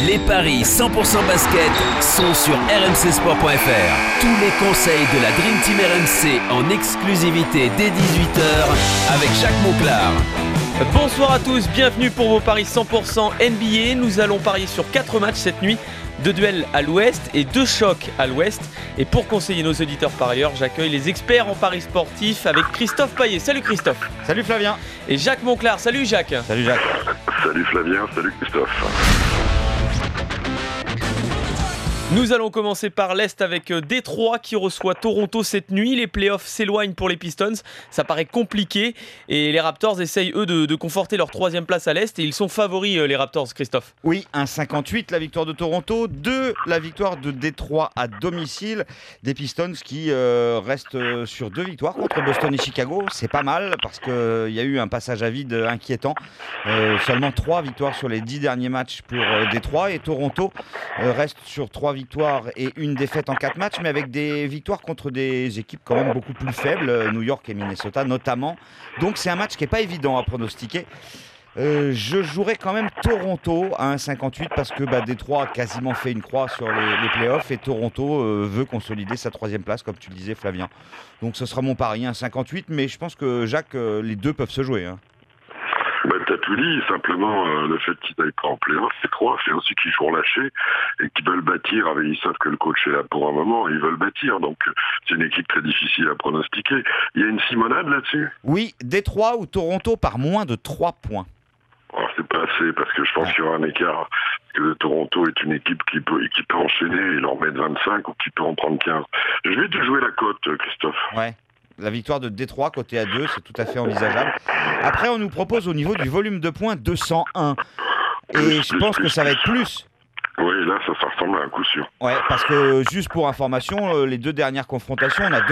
Les paris 100% basket sont sur rmcsport.fr. Tous les conseils de la Dream Team RMC en exclusivité dès 18h avec Jacques Monclar. Bonsoir à tous, bienvenue pour vos paris 100% NBA. Nous allons parier sur 4 matchs cette nuit, 2 duels à l'ouest et 2 chocs à l'ouest. Et pour conseiller nos auditeurs parieurs, j'accueille les experts en paris sportifs avec Christophe Payet. Salut Christophe. Salut Flavien. Et Jacques Monclar. Salut Jacques. Salut Jacques. Salut Flavien, salut Christophe. Nous allons commencer par l'Est avec Détroit qui reçoit Toronto cette nuit. Les playoffs s'éloignent pour les Pistons. Ça paraît compliqué et les Raptors essayent eux de conforter leur 3e place à l'Est et ils sont favoris les Raptors, Christophe. Oui, 1,58 la victoire de Toronto, 2 la victoire de Détroit à domicile. Des Pistons qui restent sur 2 victoires contre Boston et Chicago. C'est pas mal parce qu'il y a eu un passage à vide inquiétant. Seulement 3 victoires sur les 10 derniers matchs pour Détroit et Toronto reste sur 3 victoires et une défaite en 4 matchs, mais avec des victoires contre des équipes quand même beaucoup plus faibles, New York et Minnesota notamment. Donc c'est un match qui n'est pas évident à pronostiquer. Je jouerais quand même Toronto à 1,58 parce que Détroit a quasiment fait une croix sur les playoffs et Toronto veut consolider sa 3e place, comme tu le disais Flavien. Donc ce sera mon pari, 1,58, mais je pense que Jacques, les deux peuvent se jouer. T'as tout dit, simplement le fait qu'ils n'aillent pas en play-off, c'est quoi? C'est aussi qu'ils sont lâchés et qu'ils veulent bâtir. Ils savent que le coach est là pour un moment, ils veulent bâtir. Donc c'est une équipe très difficile à pronostiquer. Il y a une simonade là-dessus? Oui, Détroit ou Toronto par moins de 3 points. Alors, c'est pas assez parce que je pense qu'il y aura un écart. Que Toronto est une équipe qui peut enchaîner et leur mettre 25 ou qui peut en prendre 15. Je vais te jouer la cote, Christophe. Ouais. La victoire de Détroit côté à 2, c'est tout à fait envisageable. Après, on nous propose au niveau du volume de points 201. Et je pense que ça va être plus. Oui, là, ça ressemble à un coup sûr. Ouais, parce que juste pour information, les 2 dernières confrontations, on a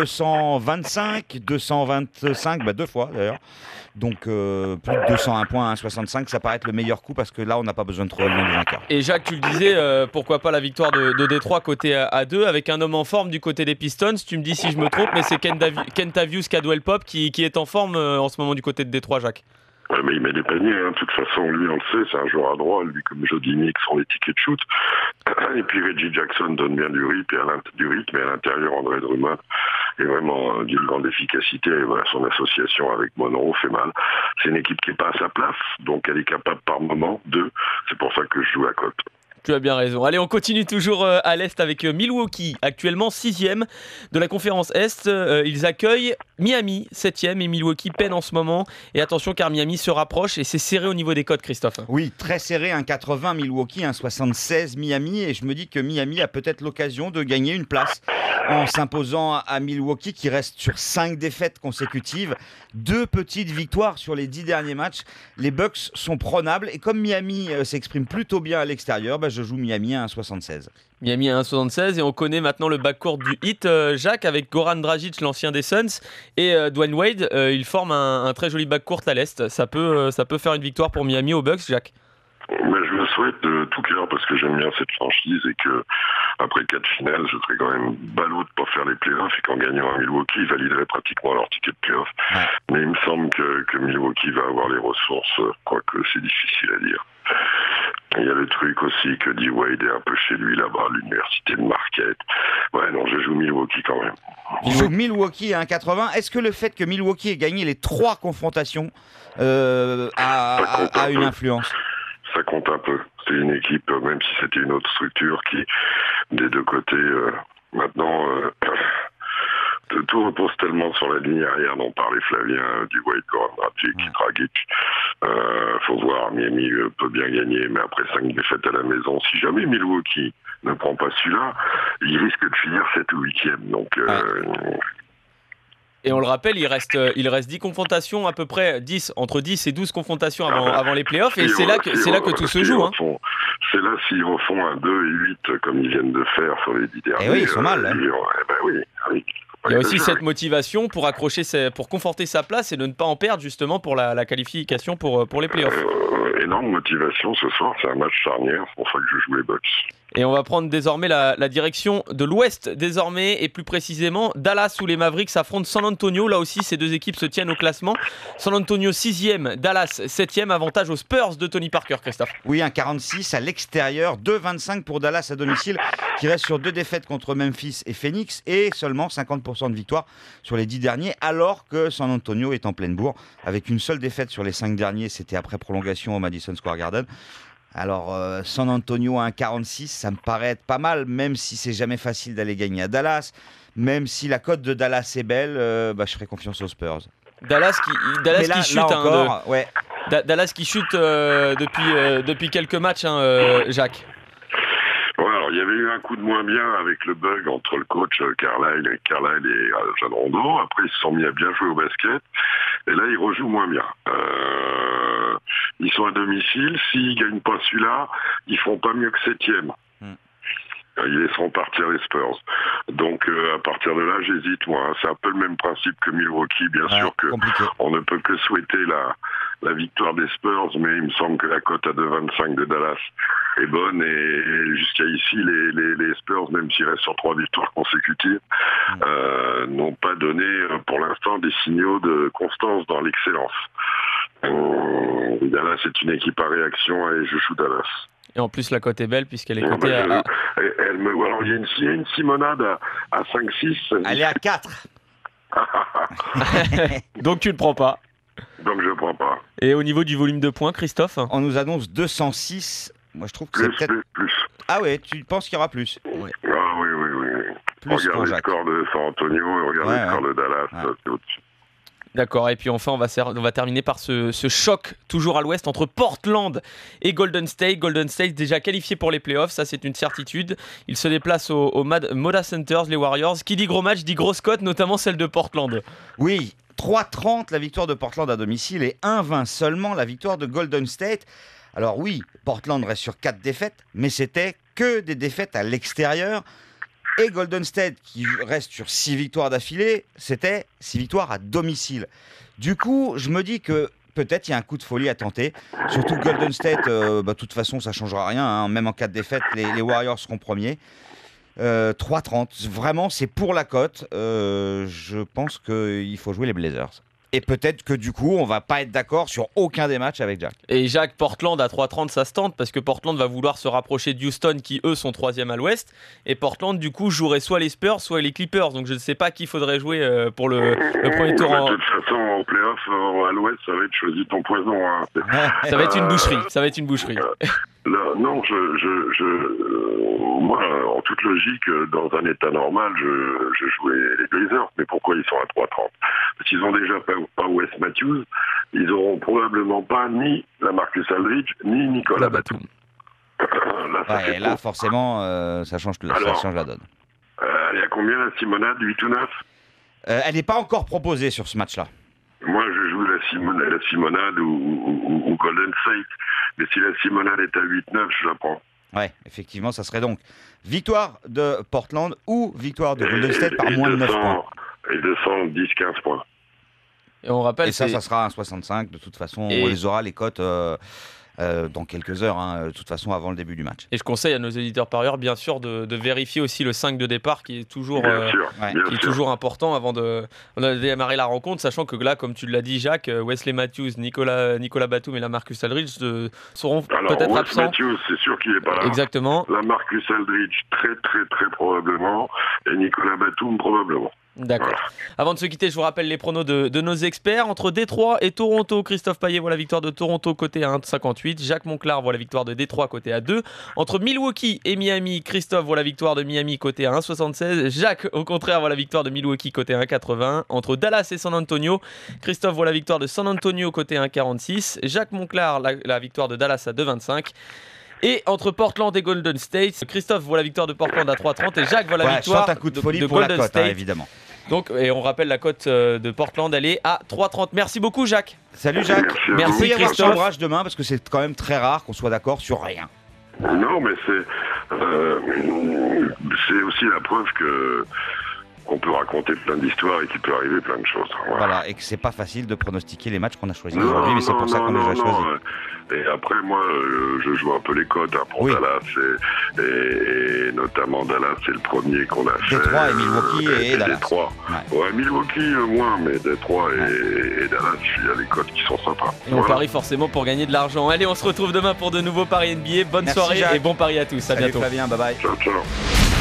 225, 225, 2 fois d'ailleurs. Donc plus de 201 points, 1,65, ça paraît être le meilleur coup parce que là, on n'a pas besoin de trouver le nom du vainqueur. Et Jacques, tu le disais, pourquoi pas la victoire de Détroit côté A2 avec un homme en forme du côté des Pistons. Tu me dis si je me trompe, mais c'est Kentavious Caldwell-Pope qui est en forme en ce moment du côté de Détroit, Jacques. Ouais, mais il met des paniers, de toute façon, lui on le sait, c'est un joueur à droit, lui comme Jody Mix sont les tickets de shoot. Et puis Reggie Jackson donne bien du rythme, et à l'intérieur André Drummond est vraiment d'une grande efficacité. Et voilà, son association avec Monroe fait mal. C'est une équipe qui n'est pas à sa place, donc elle est capable par moment c'est pour ça que je joue à cote. Tu as bien raison. Allez, on continue toujours à l'Est avec Milwaukee, actuellement 6e de la conférence Est. Ils accueillent Miami, 7e, et Milwaukee peine en ce moment. Et attention car Miami se rapproche et c'est serré au niveau des cotes, Christophe. Oui, très serré, 1,80 Milwaukee, 1,76 Miami. Et je me dis que Miami a peut-être l'occasion de gagner une place en s'imposant à Milwaukee qui reste sur 5 défaites consécutives. 2 petites victoires sur les 10 derniers matchs. Les Bucks sont prenables et comme Miami s'exprime plutôt bien à l'extérieur, je joue Miami à 1,76. Miami à 1,76 et on connaît maintenant le backcourt du Heat, Jacques, avec Goran Dragic, l'ancien des Suns, et Dwayne Wade. Ils forment un très joli backcourt à l'Est. Ça peut faire une victoire pour Miami aux Bucks, Jacques. Mais je me souhaite tout cœur parce que j'aime bien cette franchise et que après 4 finales, je serais quand même ballot de pas faire les playoffs et qu'en gagnant à Milwaukee, ils valideraient pratiquement leur ticket de playoff. Ouais. Mais il me semble que Milwaukee va avoir les ressources, quoique c'est difficile à dire. Il y a le truc aussi que D-Wade est un peu chez lui là-bas, l'université de Marquette. Ouais, non, je joue Milwaukee quand même. Je joue Milwaukee à 1,80. Est-ce que le fait que Milwaukee ait gagné les 3 confrontations a une influence? Ça compte un peu. C'est une équipe, même si c'était une autre structure qui, des 2 côtés, maintenant, tout repose tellement sur la ligne arrière dont parlait Flavien, du Wade, Goran Dragic. Faut voir, Miami peut bien gagner, mais après 5 défaites à la maison, si jamais Milwaukee ne prend pas celui-là, il risque de finir 7 ou 8e. Donc... Et on le rappelle, il reste 10 confrontations, à peu près entre 10 et 12 confrontations avant les playoffs, et c'est là que tout se joue. C'est là s'ils refont un 2 et 8 comme ils viennent de faire sur les 10 derniers. Et oui, ils sont mal. Oui. Il y a aussi cette motivation pour conforter sa place et de ne pas en perdre justement pour la qualification pour les playoffs. Énorme motivation ce soir, c'est un match charnière, c'est pour ça que je joue les Bucks. Et on va prendre désormais la direction de l'Ouest désormais, et plus précisément Dallas où les Mavericks affrontent San Antonio. Là aussi, ces deux équipes se tiennent au classement. San Antonio 6e, Dallas 7e, avantage aux Spurs de Tony Parker, Christophe. Oui, un 46 à l'extérieur, 2,25 pour Dallas à domicile, qui reste sur 2 défaites contre Memphis et Phoenix, et seulement 50% de victoire sur les 10 derniers, alors que San Antonio est en pleine bourre, avec une seule défaite sur les 5 derniers, c'était après prolongation au Madison Square Garden. Alors, San Antonio à 1,46, ça me paraît être pas mal, même si c'est jamais facile d'aller gagner à Dallas, même si la cote de Dallas est belle, je ferai confiance aux Spurs. Dallas qui chute, encore, ouais. Dallas qui chute depuis quelques matchs, Jacques. Ouais, alors il y avait eu un coup de moins bien avec le bug entre le coach Carlisle et John Rondo. Après, ils se sont mis à bien jouer au basket. Et là, ils rejouent moins bien. Ils sont à domicile. S'ils gagnent pas celui-là, ils font pas mieux que 7e. Ils laisseront partir les Spurs. Donc, à partir de là, j'hésite, moi. C'est un peu le même principe que Milwaukee. Bien sûr qu'on ne peut que souhaiter la victoire des Spurs, mais il me semble que la cote à 2,25 de Dallas est bonne. Et jusqu'à ici, les Spurs, même s'ils restent sur 3 victoires consécutives, n'ont pas donné, pour l'instant, des signaux de constance dans l'excellence. Dallas est une équipe à réaction et je joue Dallas. Et en plus, la cote est belle puisqu'elle est cotée à... Alors, il y a une simonade à 5-6. Elle est à 4. Donc, tu ne prends pas. Donc, je ne prends pas. Et au niveau du volume de points, Christophe ? On nous annonce 206. Moi, je trouve que c'est peut-être... Plus. Ah ouais, tu penses qu'il y aura plus ? Ouais. Ah oui. Plus regarde le score de San Antonio et regarde le score de Dallas, c'est au-dessus. D'accord, et puis enfin on va terminer par ce choc toujours à l'ouest entre Portland et Golden State. Golden State déjà qualifié pour les playoffs, ça c'est une certitude. Ils se déplacent au Moda Centers, les Warriors. Qui dit gros match dit grosse cote, notamment celle de Portland. Oui, 3,30 la victoire de Portland à domicile et 1,20 seulement la victoire de Golden State. Alors oui, Portland reste sur 4 défaites, mais c'était que des défaites à l'extérieur. Et Golden State, qui reste sur 6 victoires d'affilée, c'était 6 victoires à domicile. Du coup, je me dis que peut-être il y a un coup de folie à tenter. Surtout que Golden State, de toute façon, ça ne changera rien. Hein. Même en cas de défaite, les Warriors seront premiers. 3,30. Vraiment, c'est pour la cote. Je pense qu'il faut jouer les Blazers. Et peut-être que du coup, on va pas être d'accord sur aucun des matchs avec Jack. Et Jacques, Portland à 3,30, ça se tente parce que Portland va vouloir se rapprocher de Houston qui, eux, sont 3e à l'ouest. Et Portland, du coup, jouerait soit les Spurs, soit les Clippers. Donc je ne sais pas qui faudrait jouer pour le premier tour. De toute façon, en play-off, à l'ouest, ça va être choisi ton poison. Hein. Ça va être une boucherie. Ça va être une boucherie. Là, non, moi, en toute logique, dans un état normal, je jouais les Blazers. Mais pourquoi ils sont à 3,30 ? Parce qu'ils ont déjà pas Wes Matthews. Ils auront probablement pas ni la Marcus Aldridge, ni Nicolas Batum. Là, forcément, ça change la donne. Il y a combien la Simonade, 8 ou 9 ? Elle n'est pas encore proposée sur ce match-là. Moi, je joue la Simonade ou Golden State. Mais si la Simonade est à 8-9, je la prends. Ouais, effectivement, ça serait donc victoire de Portland ou victoire de Golden State par moins de 9 points. Et 210-15 points. Et on rappelle, ça sera un 65. De toute façon, on les aura, les cotes, dans quelques heures, de toute façon, avant le début du match. Et je conseille à nos éditeurs parieurs, bien sûr, de vérifier aussi le 5 de départ qui est toujours, toujours important avant de démarrer la rencontre, sachant que là, comme tu l'as dit, Jacques, Wesley Matthews, Nicolas Batum et la Marcus Aldridge seront peut-être absents. Matthews, c'est sûr qu'il n'est pas là. Exactement. La Marcus Aldridge, très, très, très probablement. Et Nicolas Batum, probablement. D'accord. Voilà. Avant de se quitter, je vous rappelle les pronos de nos experts. Entre Détroit et Toronto, Christophe Payet voit la victoire de Toronto côté à 1,58. Jacques Monclar voit la victoire de Détroit côté à 2. Entre Milwaukee et Miami, Christophe voit la victoire de Miami côté à 1,76. Jacques, au contraire, voit la victoire de Milwaukee côté à 1,80. Entre Dallas et San Antonio, Christophe voit la victoire de San Antonio côté à 1,46. Jacques Monclar, la victoire de Dallas à 2,25. Et entre Portland et Golden State, Christophe voit la victoire de Portland à 3,30 et Jacques voit la victoire un coup de folie de pour Golden la cote, State. évidemment. Donc, et on rappelle la cote de Portland, elle est à 3,30. Merci beaucoup, Jacques. Salut, Jacques. Merci, il peut y avoir Christophe. chambrage demain parce que c'est quand même très rare qu'on soit d'accord sur rien. Non, mais c'est aussi la preuve que qu'on peut raconter plein d'histoires et qu'il peut arriver plein de choses. Voilà, et que c'est pas facile de pronostiquer les matchs qu'on a choisis aujourd'hui, mais c'est pour ça qu'on les a choisis. Et après, moi, je joue un peu les codes pour Dallas, et notamment Dallas, c'est le premier qu'on a fait. Détroit et Milwaukee et Dallas. Détroit. Ouais, Milwaukee moins, mais Détroit et Dallas, il y a des codes qui sont sympas. Et on parie forcément pour gagner de l'argent. Allez, on se retrouve demain pour de nouveaux paris NBA. Bonne soirée et bon pari à tous. À bientôt. Flavien, bye bye. Ciao, ciao.